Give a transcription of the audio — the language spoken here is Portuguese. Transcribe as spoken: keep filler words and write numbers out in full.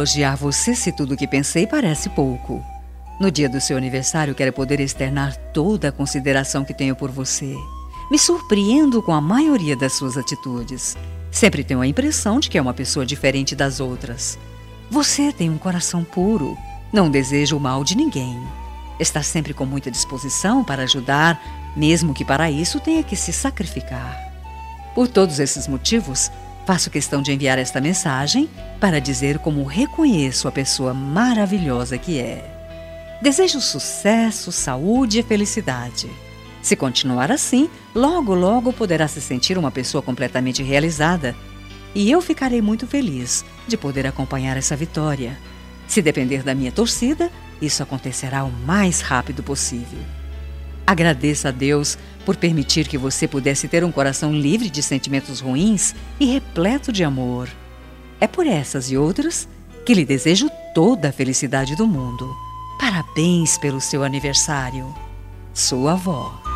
elogiar você se tudo o que pensei parece pouco. No dia do seu aniversário, quero poder externar toda a consideração que tenho por você. Me surpreendo com a maioria das suas atitudes. Sempre tenho a impressão de que é uma pessoa diferente das outras. Você tem um coração puro, não deseja o mal de ninguém. Está sempre com muita disposição para ajudar, mesmo que para isso tenha que se sacrificar. Por todos esses motivos, faço questão de enviar esta mensagem para dizer como reconheço a pessoa maravilhosa que é. Desejo sucesso, saúde e felicidade. Se continuar assim, logo, logo poderá se sentir uma pessoa completamente realizada. E eu ficarei muito feliz de poder acompanhar essa vitória. Se depender da minha torcida, isso acontecerá o mais rápido possível. Agradeça a Deus por permitir que você pudesse ter um coração livre de sentimentos ruins e repleto de amor. É por essas e outras que lhe desejo toda a felicidade do mundo. Parabéns pelo seu aniversário. Sua avó.